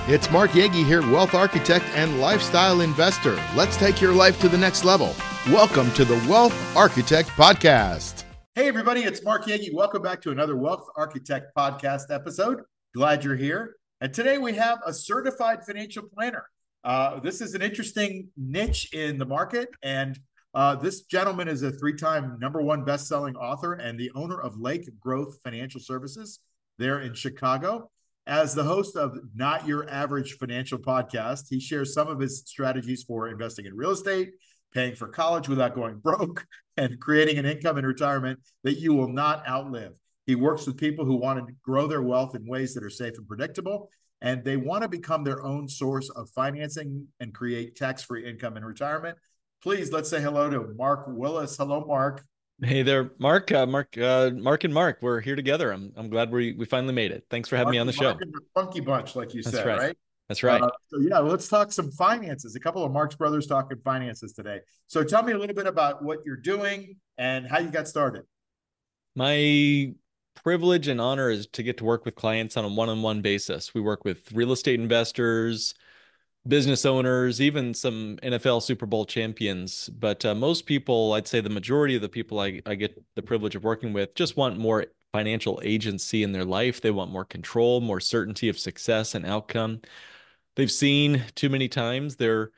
It's Mark Yagi here, wealth architect and lifestyle investor. Let's take your life to the next level. Welcome to the Wealth Architect Podcast. Hey, everybody, it's Mark Yagi. Welcome back to another Wealth Architect Podcast episode. Glad you're here. And today we have a certified financial planner. This is an interesting niche in the market. And this gentleman is a three-time #1 best-selling author and the owner of Lake Growth Financial Services there in Chicago. As the host of Not Your Average Financial Podcast, he shares some of his strategies for investing in real estate, paying for college without going broke, and creating an income in retirement that you will not outlive. He works with people who want to grow their wealth in ways that are safe and predictable, and they want to become their own source of financing and create tax-free income in retirement. Please, let's say hello to Mark Willis. Hello, Mark. Hey there, Mark. Mark and Mark. We're here together. I'm glad we finally made it. Thanks for having me on the show. Mark and the funky bunch, like you said, right? right? That's right. Let's talk some finances. A couple of Mark's brothers talking finances today. So tell me a little bit about what you're doing and how you got started. My privilege and honor is to get to work with clients on a one-on-one basis. We work with real estate investors, business owners, even some NFL Super Bowl champions. But most people, I'd say the majority of the people I get the privilege of working with just want more financial agency in their life. They want more control, more certainty of success and outcome. They've seen too many times their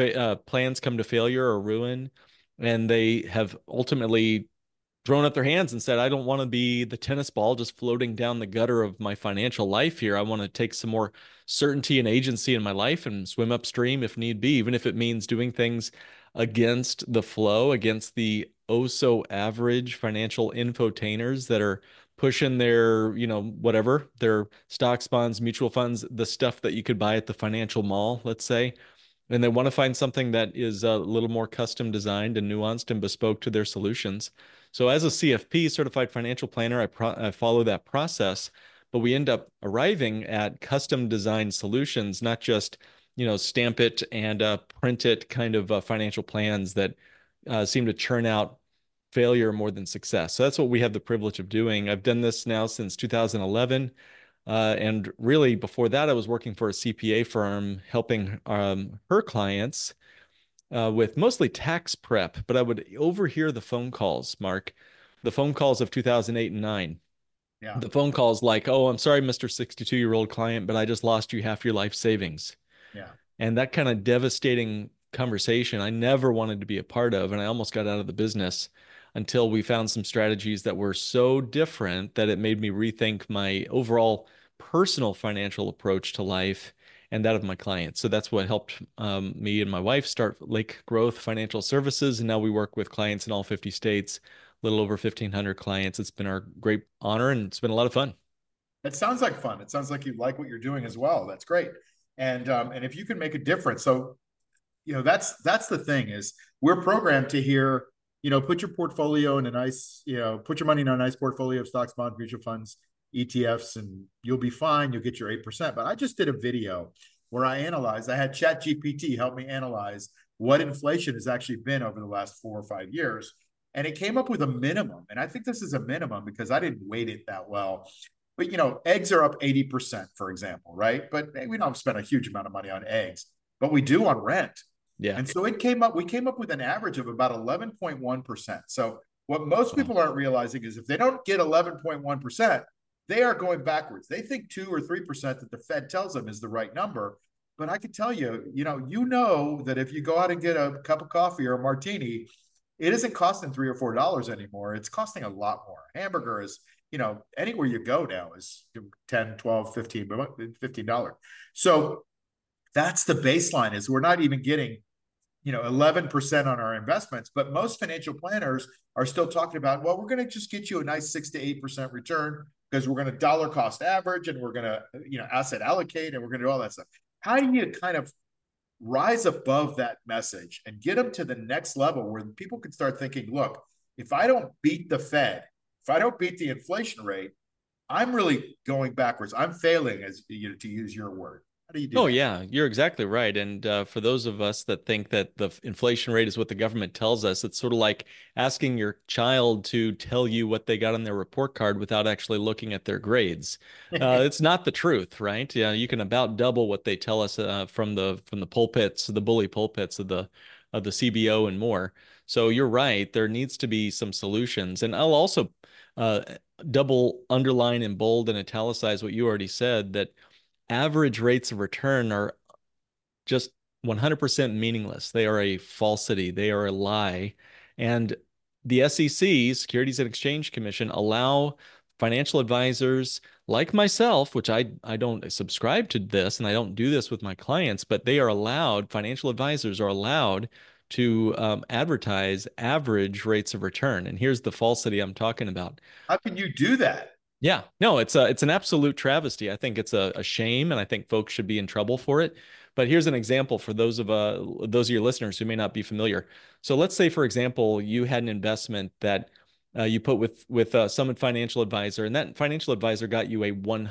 plans come to failure or ruin, and they have ultimately thrown up their hands and said, I don't want to be the tennis ball just floating down the gutter of my financial life here. I want to take some more certainty and agency in my life and swim upstream if need be, even if it means doing things against the flow, against the oh so average financial infotainers that are pushing their, whatever, their stocks, bonds, mutual funds, the stuff that you could buy at the financial mall, let's say. And they want to find something that is a little more custom designed and nuanced and bespoke to their solutions. So as a CFP, Certified Financial Planner, I follow that process, but we end up arriving at custom designed solutions, not just, stamp it and print it kind of financial plans that seem to churn out failure more than success. So that's what we have the privilege of doing. I've done this now since 2011. And really before that, I was working for a CPA firm helping her clients with mostly tax prep, but I would overhear the phone calls, Mark, the phone calls of 2008 and 9. Yeah. The phone calls like, oh, I'm sorry, Mr. 62-year-old client, but I just lost you half your life savings. Yeah. And that kind of devastating conversation I never wanted to be a part of. And I almost got out of the business until we found some strategies that were so different that it made me rethink my overall personal financial approach to life and that of my clients. So that's what helped me and my wife start Lake Growth Financial Services. And now we work with clients in all 50 states, a little over 1,500 clients. It's been our great honor and it's been a lot of fun. It sounds like fun. It sounds like you like what you're doing as well. That's great. And if you can make a difference. So, that's the thing is we're programmed to hear, put your portfolio in a nice, put your money in a nice portfolio of stocks, bonds, mutual funds, ETFs, and you'll be fine. You'll get your 8%. But I just did a video where I had ChatGPT help me analyze what inflation has actually been over the last 4 or 5 years. And it came up with a minimum. And I think this is a minimum because I didn't weight it that well. But, eggs are up 80%, for example, right? But we don't spend a huge amount of money on eggs, but we do on rent. Yeah. And so we came up with an average of about 11.1%. So what most people aren't realizing is if they don't get 11.1%, they are going backwards. They think 2 or 3% that the Fed tells them is the right number. But I can tell you, that if you go out and get a cup of coffee or a martini, it isn't costing $3 or $4 anymore. It's costing a lot more. Hamburger is, anywhere you go now is 10, 12, 15, $15. So that's the baseline is we're not even getting, 11% on our investments. But most financial planners are still talking about, well, we're going to just get you a nice 6 to 8% return because we're going to dollar cost average and we're going to, asset allocate and we're going to do all that stuff. How do you kind of rise above that message and get them to the next level where people can start thinking, look, if I don't beat the Fed, if I don't beat the inflation rate, I'm really going backwards. I'm failing, as to use your word. How do you do Oh, that? yeah, you're exactly right. And for those of us that think that the inflation rate is what the government tells us, it's sort of like asking your child to tell you what they got on their report card without actually looking at their grades. It's not the truth, right? Yeah, you can about double what they tell us from the pulpits, the bully pulpits of the CBO and more. So you're right. There needs to be some solutions. And I'll also uh, double underline and bold and italicize what you already said, that average rates of return are just 100% meaningless. They are a falsity. They are a lie. And the SEC, Securities and Exchange Commission, allow financial advisors like myself, which I don't subscribe to this and I don't do this with my clients, but they are allowed, financial advisors are allowed to advertise average rates of return. And here's the falsity I'm talking about. How can you do that? Yeah, no, it's an absolute travesty. I think it's a shame, and I think folks should be in trouble for it. But here's an example for those of your listeners who may not be familiar. So let's say, for example, you had an investment that you put with Summit Financial Advisor, and that financial advisor got you a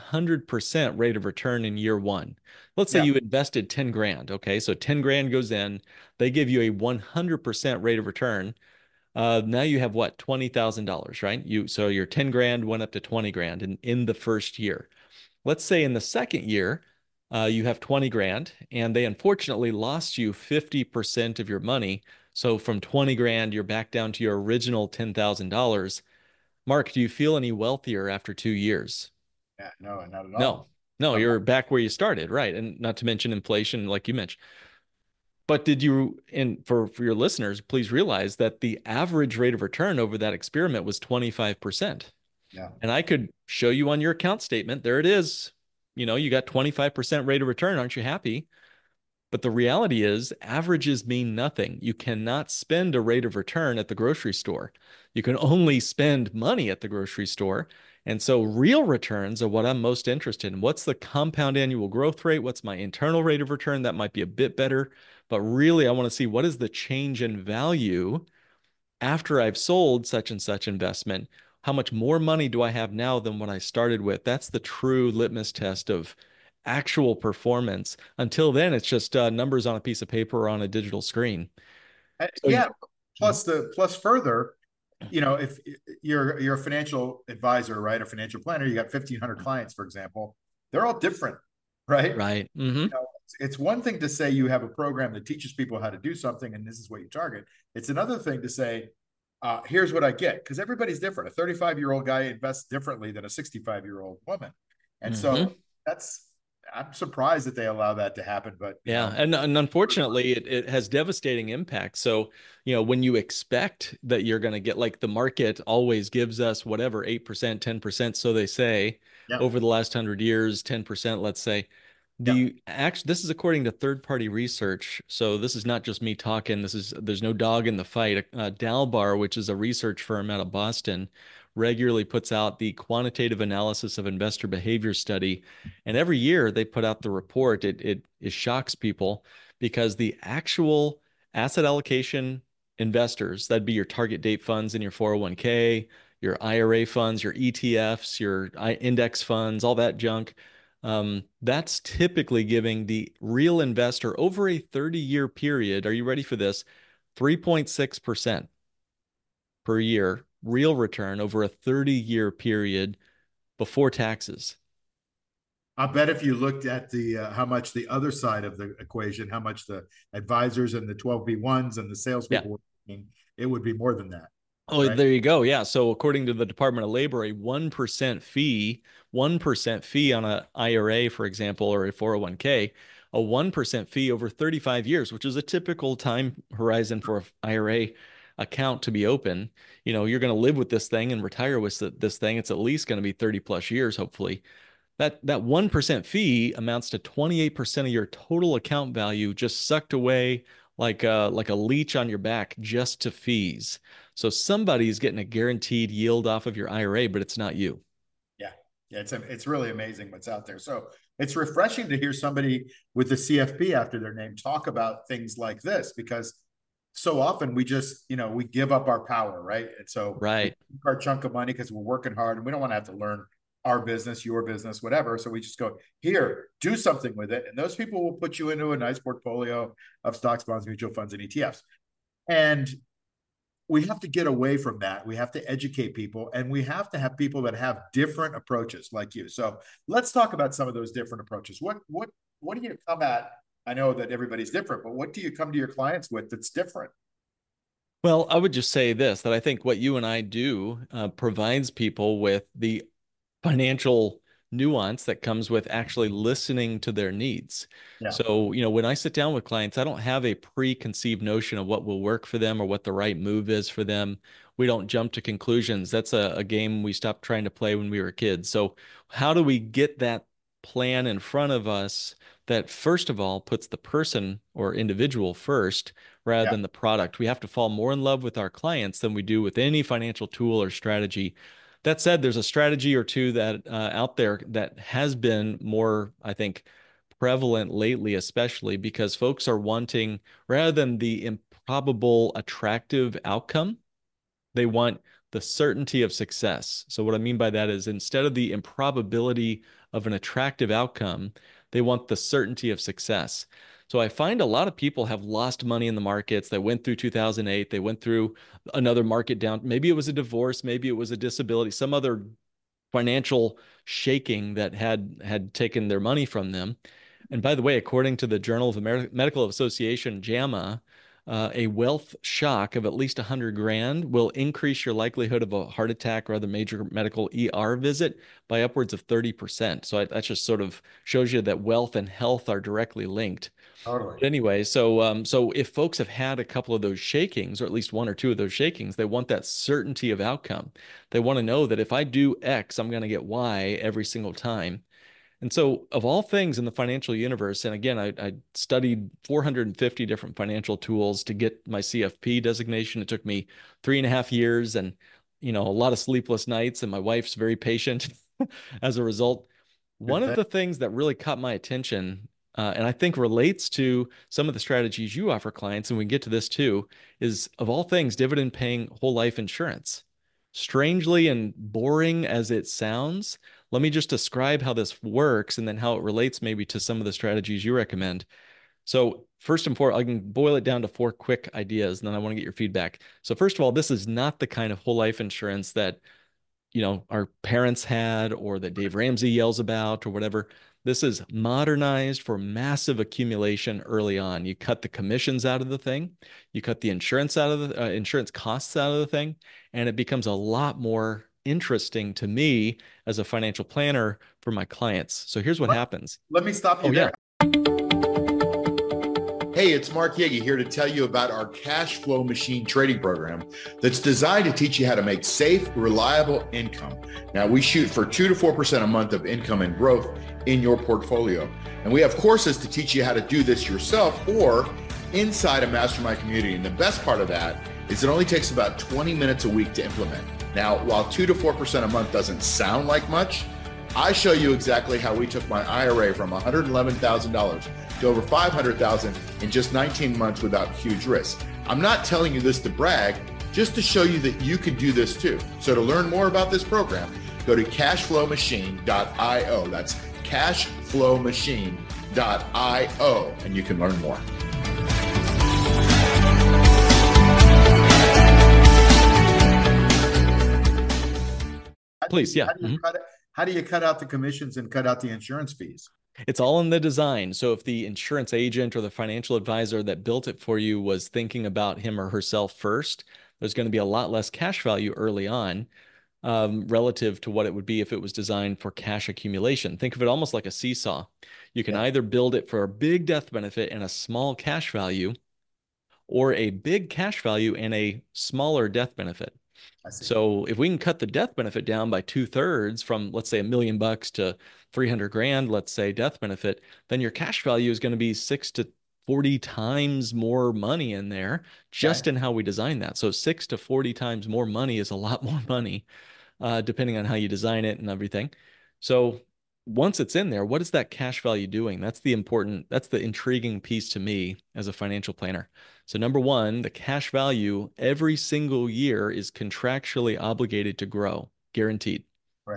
100% rate of return in year one. Let's say Yeah. you invested 10 grand. Okay, so 10 grand goes in, they give you a 100% rate of return. Now you have what, $20,000, right? So your 10 grand went up to 20 grand in the first year. Let's say in the second year, you have 20 grand and they unfortunately lost you 50% of your money. So from 20 grand, you're back down to your original $10,000. Mark, do you feel any wealthier after 2 years? Yeah, no, not at No, all. no, But you're back where you started, right? And not to mention inflation, like you mentioned. But did you, and for your listeners, please realize that the average rate of return over that experiment was 25%. yeah, And I could show you on your account statement, there it is. You got 25% rate of return. Aren't you happy? But the reality is, averages mean nothing. You cannot spend a rate of return at the grocery store. You can only spend money at the grocery store. And so, real returns are what I'm most interested in. What's the compound annual growth rate? What's my internal rate of return? That might be a bit better. But really, I want to see what is the change in value after I've sold such and such investment. How much more money do I have now than what I started with? That's the true litmus test of actual performance. Until then, it's just numbers on a piece of paper or on a digital screen. So, yeah. Plus further, if you're a financial advisor, right, a financial planner, you got 1,500 clients, for example. They're all different, right? right. Mm-hmm. It's one thing to say you have a program that teaches people how to do something and this is what you target. It's another thing to say, here's what I get, because everybody's different. A 35-year-old guy invests differently than a 65-year-old woman. And Mm-hmm. so I'm surprised that they allow that to happen. But, Yeah, and unfortunately, it has devastating impact. So, when you expect that you're going to get, like, the market always gives us whatever, 8%, 10%, so they say, yeah, over the last 100 years, 10%, let's say. yeah. This is according to third-party research. So this is not just me talking. There's no dog in the fight. Dalbar, which is a research firm out of Boston, regularly puts out the quantitative analysis of investor behavior study. And every year they put out the report. It shocks people because the actual asset allocation investors, that'd be your target date funds in your 401k, your IRA funds, your ETFs, your index funds, all that junk. That's typically giving the real investor over a 30-year period. Are you ready for this? 3.6% per year, real return over a 30-year period before taxes. I bet if you looked at the how much the other side of the equation, how much the advisors and the 12B1s and the Yeah. salespeople were making, it would be more than that, Oh, right? there you go. Yeah. So according to the Department of Labor, a 1% fee on a IRA, for example, or a 401k, a 1% fee over 35 years, which is a typical time horizon for an IRA account to be open. You're going to live with this thing and retire with this thing. It's at least going to be 30 plus years, hopefully. That 1% fee amounts to 28% of your total account value just sucked away like a leech on your back just to fees. So somebody's getting a guaranteed yield off of your IRA, but it's not you. Yeah, yeah, it's really amazing what's out there. So it's refreshing to hear somebody with the CFP after their name talk about things like this, because so often we just we give up our power, right? And so we Right. keep our chunk of money because we're working hard and we don't want to have to learn our business, your business, whatever. So we just go, here, do something with it. And those people will put you into a nice portfolio of stocks, bonds, mutual funds, and ETFs. And we have to get away from that. We have to educate people, and we have to have people that have different approaches like you. So let's talk about some of those different approaches. What do you come at? I know that everybody's different, but what do you come to your clients with that's different? Well, I would just say this, that I think what you and I do provides people with the financial nuance that comes with actually listening to their needs. Yeah. So, when I sit down with clients, I don't have a preconceived notion of what will work for them or what the right move is for them. We don't jump to conclusions. That's a game we stopped trying to play when we were kids. So, how do we get that plan in front of us that, first of all, puts the person or individual first rather Yeah. than the product? We have to fall more in love with our clients than we do with any financial tool or strategy. That said, there's a strategy or two that out there that has been more, I think, prevalent lately, especially because folks are wanting, rather than the improbable, attractive outcome, they want the certainty of success. So what I mean by that is instead of the improbability of an attractive outcome, they want the certainty of success. So I find a lot of people have lost money in the markets. They went through 2008. They went through another market down. Maybe it was a divorce. Maybe it was a disability, some other financial shaking that had taken their money from them. And by the way, according to the Journal of the Medical Association, JAMA, a wealth shock of at least 100 grand will increase your likelihood of a heart attack or other major medical ER visit by upwards of 30%. So that just sort of shows you that wealth and health are directly linked. Totally. But anyway, so if folks have had a couple of those shakings, or at least one or two of those shakings, they want that certainty of outcome. They want to know that if I do X, I'm going to get Y every single time. And so, of all things in the financial universe, and again, I studied 450 different financial tools to get my CFP designation. It took me 3.5 years and, a lot of sleepless nights, and my wife's very patient as a result. Good One of thing. the things that really caught my attention, and I think relates to some of the strategies you offer clients, and we can get to this too, is of all things, dividend paying whole life insurance. Strangely and boring as it sounds, let me just describe how this works and then how it relates maybe to some of the strategies you recommend. So first and foremost, I can boil it down to 4 quick ideas, and then I want to get your feedback. So first of all, this is not the kind of whole life insurance that, our parents had or that Dave Ramsey yells about or whatever. This is modernized for massive accumulation early on. You cut the commissions out of the thing, you cut the insurance out of the insurance costs out of the thing, and it becomes a lot more interesting to me as a financial planner for my clients. So here's what happens. Let me stop you Oh, there. yeah. Hey, it's Mark Yegi here to tell you about our cash flow machine trading program that's designed to teach you how to make safe, reliable income. Now, we shoot for 2 to 4% a month of income and growth in your portfolio. And we have courses to teach you how to do this yourself or inside a mastermind community. And the best part of that is it only takes about 20 minutes a week to implement. Now, while 2 to 4% a month doesn't sound like much, I show you exactly how we took my IRA from $111,000 to over $500,000 in just 19 months without huge risk. I'm not telling you this to brag, just to show you that you can do this too. So to learn more about this program, go to cashflowmachine.io. That's cashflowmachine.io, and you can learn more. Please, yeah. How do you cut out the commissions and cut out the insurance fees? It's all in the design. So if the insurance agent or the financial advisor that built it for you was thinking about him or herself first, there's going to be a lot less cash value early on relative to what it would be if it was designed for cash accumulation. Think of it almost like a seesaw. You can either build it for a big death benefit and a small cash value, or a big cash value and a smaller death benefit. So if we can cut the death benefit down by 2/3 from, let's say, $1 million to 300 grand, let's say, death benefit, then your cash value is going to be 6 to 40 times more money in there just in how we design that. So 6 to 40 times more money is a lot more money, depending on how you design it and everything. So once it's in there, what is that cash value doing? That's the intriguing piece to me as a financial planner. So number one, the cash value every single year is contractually obligated to grow, guaranteed. Right.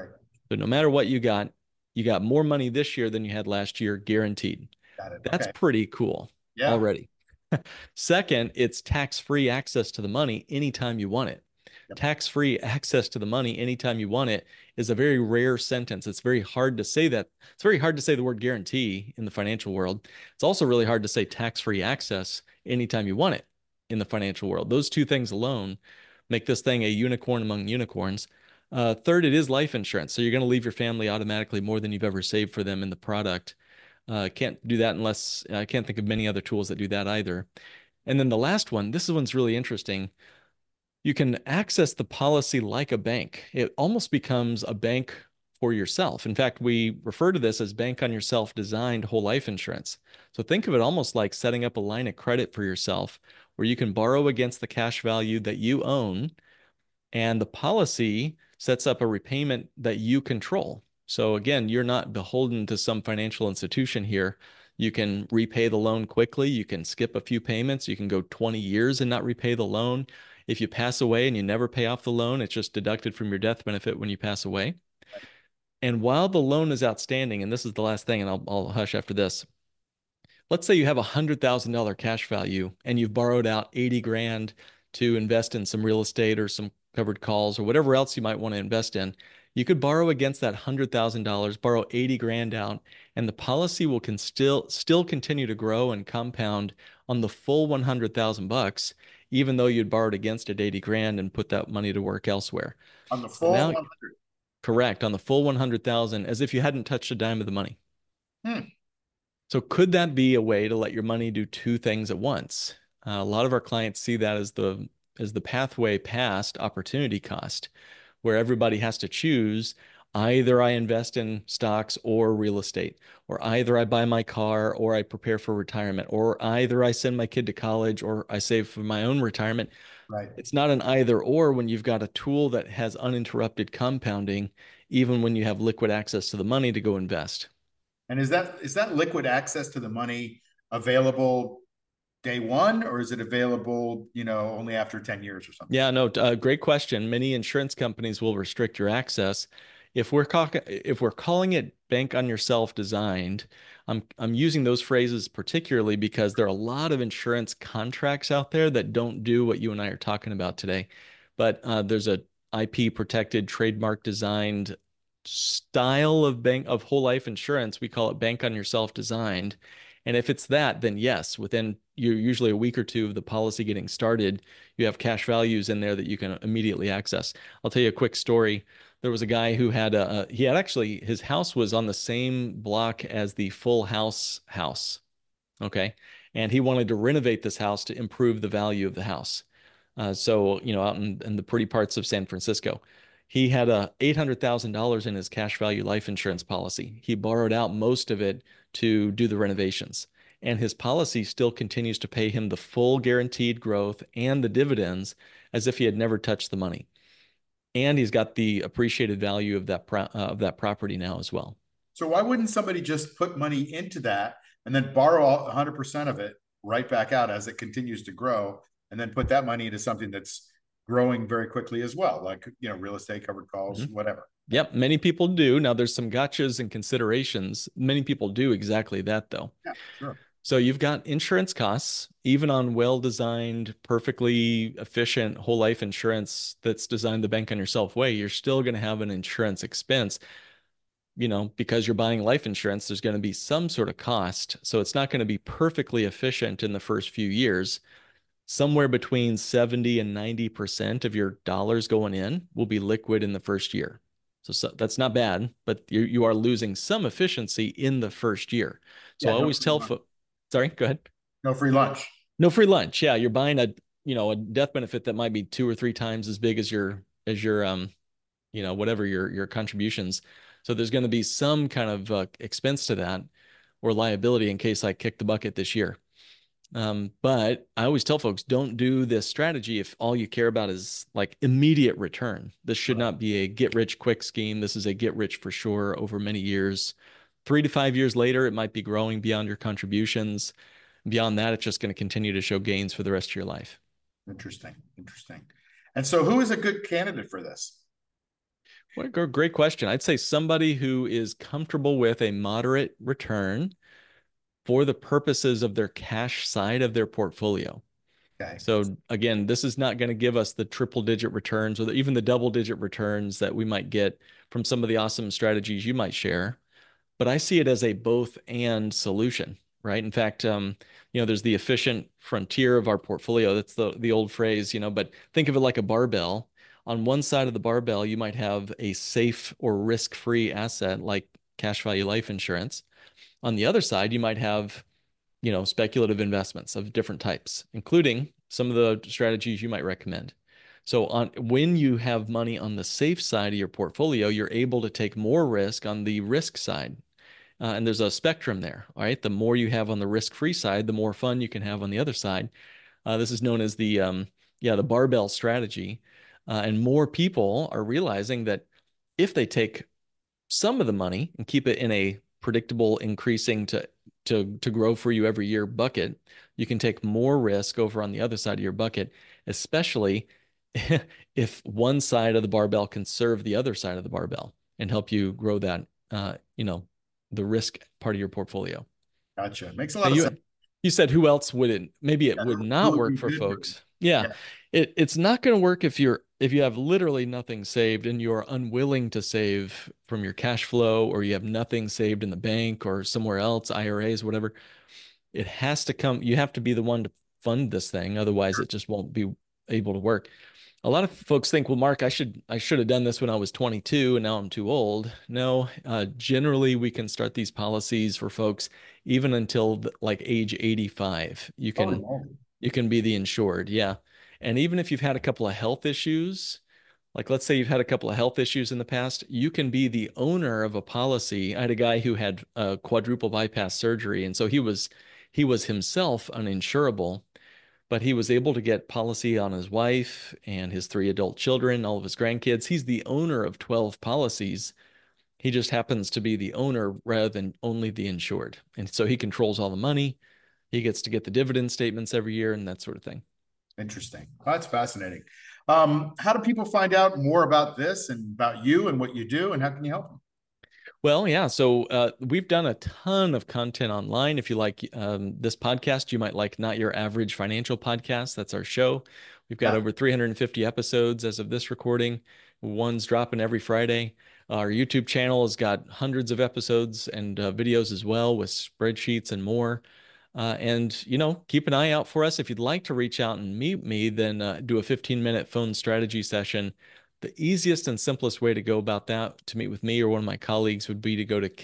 So no matter what you got more money this year than you had last year, guaranteed. Got it. That's Okay. pretty cool Yeah. already. Second, it's tax-free access to the money anytime you want it. Yep. Tax-free access to the money anytime you want it is a very rare sentence. It's very hard to say that. It's very hard to say the word guarantee in the financial world. It's also really hard to say tax-free access anytime you want it in the financial world. Those two things alone make this thing a unicorn among unicorns. Third, it is life insurance. So you're going to leave your family automatically more than you've ever saved for them in the product. Can't do that unless I can't think of many other tools that do that either. And then the last one, this one's really interesting. You can access the policy like a bank. It almost becomes a bank for yourself. In fact, we refer to this as bank on yourself designed whole life insurance. So think of it almost like setting up a line of credit for yourself where you can borrow against the cash value that you own, and the policy sets up a repayment that you control. So again, you're not beholden to some financial institution here. You can repay the loan quickly. You can skip a few payments. You can go 20 years and not repay the loan. If you pass away and you never pay off the loan, it's just deducted from your death benefit when you pass away. And while the loan is outstanding, and this is the last thing, and I'll hush after this. Let's say you have a $100,000 cash value and you've borrowed out 80 grand to invest in some real estate or some covered calls or whatever else you might want to invest in. You could borrow against that $100,000, borrow 80 grand out, and the policy will still continue to grow and compound on the full 100,000 bucks, even though you'd borrowed against it 80 grand and put that money to work elsewhere. On the So full now, 100. correct, on the full 100,000, as if you hadn't touched a dime of the money. Hmm. So could that be a way to let your money do two things at once? A lot of our clients see that as the pathway past opportunity cost, where everybody has to choose either I invest in stocks or real estate, or either I buy my car or I prepare for retirement, or either I send my kid to college or I save for my own retirement. Right. It's not an either or when you've got a tool that has uninterrupted compounding, even when you have liquid access to the money to go invest. And is that liquid access to the money available day one, or is it available, only after 10 years or something? Yeah, no, great question. Many insurance companies will restrict your access. If we're calling it bank on yourself designed, I'm using those phrases particularly because there are a lot of insurance contracts out there that don't do what you and I are talking about today. But there's a IP protected, trademark designed style of bank of whole life insurance. We call it bank on yourself designed. And if it's that, then yes, within usually a week or two of the policy getting started, you have cash values in there that you can immediately access. I'll tell you a quick story. There was a guy who had he had actually, his house was on the same block as the Full House house. Okay. And he wanted to renovate this house to improve the value of the house. So, out in the pretty parts of San Francisco, he had $800,000 in his cash value life insurance policy. He borrowed out most of it to do the renovations. And his policy still continues to pay him the full guaranteed growth and the dividends as if he had never touched the money. And he's got the appreciated value of that property now as well. So why wouldn't somebody just put money into that and then borrow 100% of it right back out as it continues to grow, and then put that money into something that's growing very quickly as well, like real estate, covered calls, whatever? Yep, many people do. Now there's some gotchas and considerations. Many people do exactly that though. Yeah, sure. So you've got insurance costs, even on well-designed, perfectly efficient whole life insurance that's designed the bank on yourself way, you're still going to have an insurance expense. Because you're buying life insurance, there's going to be some sort of cost. So it's not going to be perfectly efficient in the first few years. Somewhere between 70 and 90% of your dollars going in will be liquid in the first year. So that's not bad, but you are losing some efficiency in the first year. So Yeah, I always tell folks, sorry, go ahead. No free lunch. No free lunch. Yeah, you're buying a death benefit that might be 2 or 3 times as big as your whatever your contributions. So there's going to be some kind of expense to that or liability in case I kick the bucket this year. But I always tell folks, don't do this strategy if all you care about is like immediate return. This should not be a get rich quick scheme. This is a get rich for sure over many years. 3 to 5 years later, it might be growing beyond your contributions. Beyond that, it's just going to continue to show gains for the rest of your life. Interesting. And so who is a good candidate for this? What a great question. I'd say somebody who is comfortable with a moderate return for the purposes of their cash side of their portfolio. Okay. So again, this is not going to give us the triple digit returns or even the double digit returns that we might get from some of the awesome strategies you might share. But I see it as a both and solution, right? In fact, there's the efficient frontier of our portfolio. That's the old phrase, but think of it like a barbell. On one side of the barbell, you might have a safe or risk-free asset like cash value life insurance. On the other side, you might have, speculative investments of different types, including some of the strategies you might recommend. So when you have money on the safe side of your portfolio, you're able to take more risk on the risk side. And there's a spectrum there, all right? The more you have on the risk-free side, the more fun you can have on the other side. This is known as the barbell strategy. And more people are realizing that if they take some of the money and keep it in a predictable, increasing to grow for you every year bucket, you can take more risk over on the other side of your bucket, especially if one side of the barbell can serve the other side of the barbell and help you grow that, the risk part of your portfolio. Gotcha. Makes a Now lot of sense. you said who else would it? Maybe it Yeah, would who not would work be for good for folks. Yeah, Yeah. it's not going to work if you have literally nothing saved and you're unwilling to save from your cash flow, or you have nothing saved in the bank or somewhere else, IRAs, whatever. It has to come. You have to be the one to fund this thing, otherwise it just won't be able to work. A lot of folks think, well, Mark, I should have done this when I was 22 and now I'm too old. No, generally we can start these policies for folks even until like age 85. Oh, no. You can be the insured, yeah. And even if you've had a couple of health issues, like let's say you've had a couple of health issues in the past, you can be the owner of a policy. I had a guy who had quadruple bypass surgery, and so he was himself uninsurable, but he was able to get policy on his wife and his three adult children, all of his grandkids. He's the owner of 12 policies. He just happens to be the owner rather than only the insured. And so he controls all the money. He gets to get the dividend statements every year and that sort of thing. Interesting. Well, that's fascinating. How do people find out more about this and about you and what you do, and how can you help them? Well, yeah. So we've done a ton of content online. If you like this podcast, you might like Not Your Average Financial Podcast. That's our show. We've got Yeah. over 350 episodes as of this recording. One's dropping every Friday. Our YouTube channel has got hundreds of episodes and videos as well with spreadsheets and more. And, keep an eye out for us. If you'd like to reach out and meet me, then do a 15-minute phone strategy session. The easiest and simplest way to go about that to meet with me or one of my colleagues would be to go to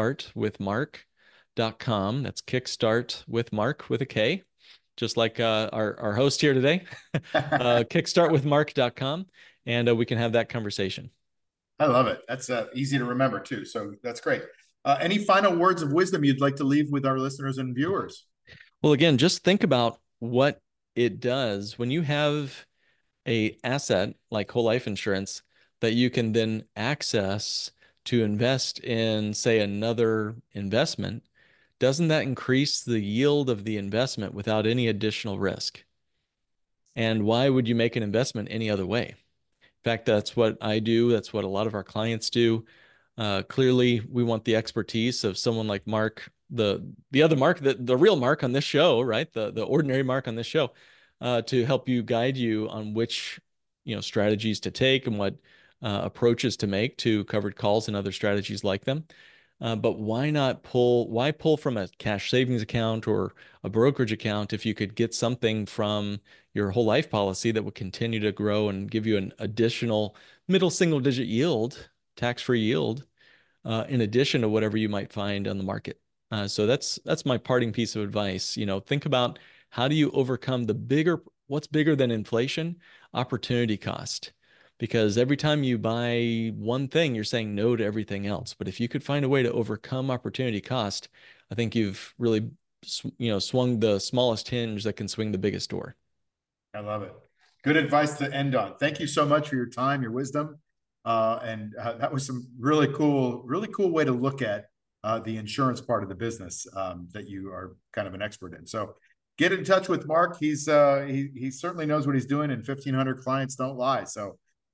kickstartwithmark.com. That's Kickstart with Mark with a K, just like our host here today. Kickstartwithmark.com, and we can have that conversation. I love it. That's easy to remember too. So that's great. Any final words of wisdom you'd like to leave with our listeners and viewers? Well, again, just think about what it does when you have a asset like whole life insurance that you can then access to invest in, say, another investment. Doesn't that increase the yield of the investment without any additional risk? And why would you make an investment any other way? In fact, that's what I do. That's what a lot of our clients do. Clearly, we want the expertise of someone like Mark, the other Mark, the real Mark on this show, right? The ordinary Mark on this show, to help you guide you on which strategies to take and what approaches to make to covered calls and other strategies like them. But why pull from a cash savings account or a brokerage account if you could get something from your whole life policy that would continue to grow and give you an additional middle single digit yield, tax-free yield, in addition to whatever you might find on the market. So that's my parting piece of advice. Think about how do you overcome what's bigger than inflation? Opportunity cost. Because every time you buy one thing, you're saying no to everything else. But if you could find a way to overcome opportunity cost, I think you've really, swung the smallest hinge that can swing the biggest door. I love it. Good advice to end on. Thank you so much for your time, your wisdom. And that was some really cool way to look at the insurance part of the business that you are kind of an expert in. So get in touch with Mark. He certainly knows what he's doing, and 1,500 clients don't lie. So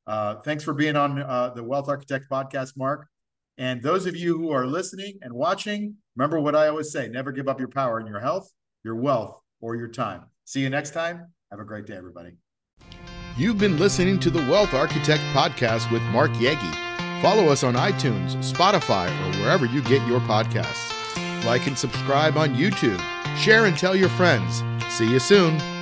Thanks for being on the Wealth Architect podcast, Mark. And those of you who are listening and watching, remember what I always say, never give up your power in your health, your wealth, or your time. See you next time. Have a great day, everybody. You've been listening to the Wealth Architect podcast with Mark Yagi. Follow us on iTunes, Spotify, or wherever you get your podcasts. Like and subscribe on YouTube. Share and tell your friends. See you soon.